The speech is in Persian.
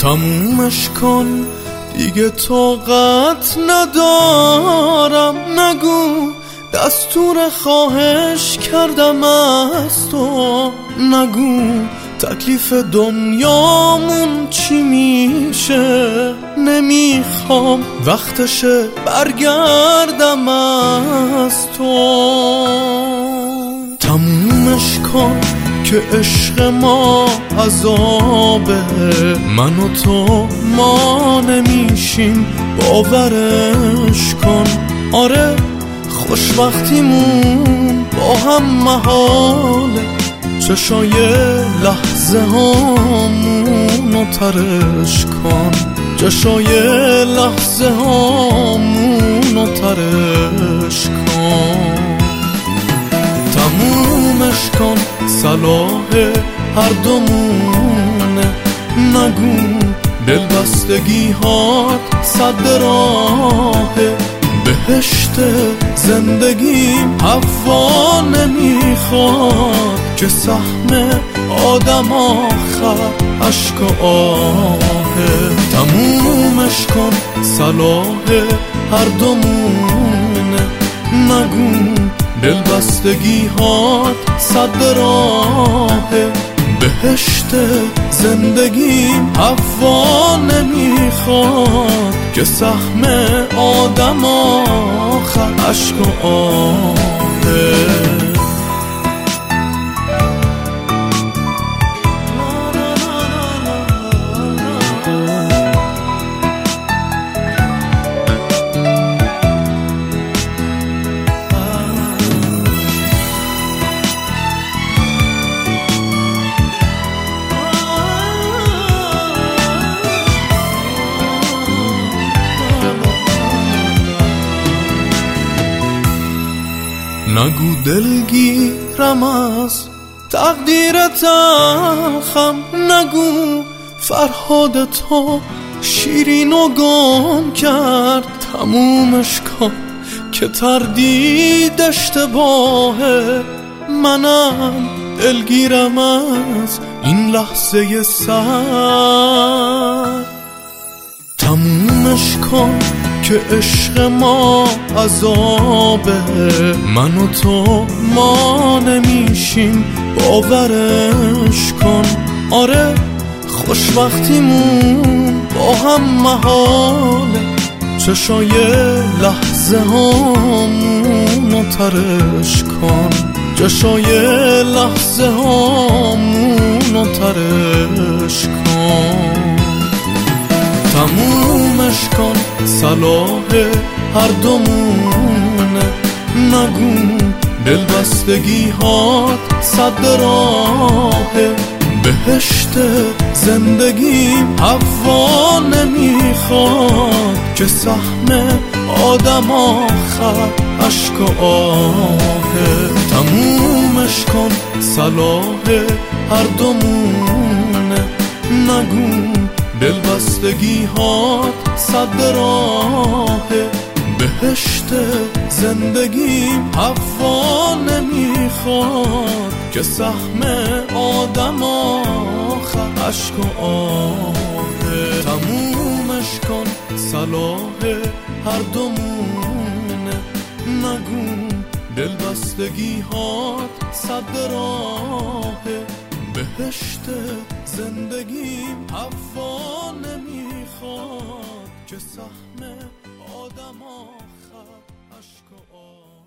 تمومش کن دیگه طاقت ندارم، نگو دستور خواهش کردم از تو، نگو تکلیف دنیامون چی میشه، نمیخوام وقتشه برگردم از تو. تمومش کن که عشق ما عذابه، من و تو ما نمیشیم باورش کن. آره خوشبختیمون با هم محاله، چشای لحظه هامونو ترش کن، چشای لحظه هامونو ترش کن. تمومش کن صلاح هر دومونه، نگو دلبستگی هات صد راهه، بهشت زندگیم حوا نمیخواد که سهم آدم آخر عشق و آهه. تمومش کن صلاح هر دومونه، نگو دلبستگی هات صد راهه، بهشت زندگیم حوا نمیخواد که سهم آدم آخر عشق و آهه. نگو دلگیرم از تقدیر تلخم، نگو فرهاد تو شیرین و گم کرد. تمومش کن که تردید اشتباهه، منم دلگیرم از این لحظه سر. تمومش کن که عشق ما عذابه، من و تو ما نمیشیم باورش کن. آره خوشبختیمون با هم محاله، چشای لحظه هامونو ترش کن، چشای لحظه هامونو ترش کن. تمومش کن صلاح هر دومونه، نگو دلبستگی هات صد راهه، بهشت زندگیم حوا نمیخواد که سهم آدم آخر عشق و آهه. تمومش کن صلاح هر دومونه، نگو دلبستگی هات صد راهه، بهشت زندگیم حوا نمیخواد که سهم آدم آخر عشق و آهه. تمومش کن صلاح هر دومونه، نگو دلبستگی هات صد راهه، بهشت زندگیم حوا نمیخواد که سهم آدم آخر عشق و آه.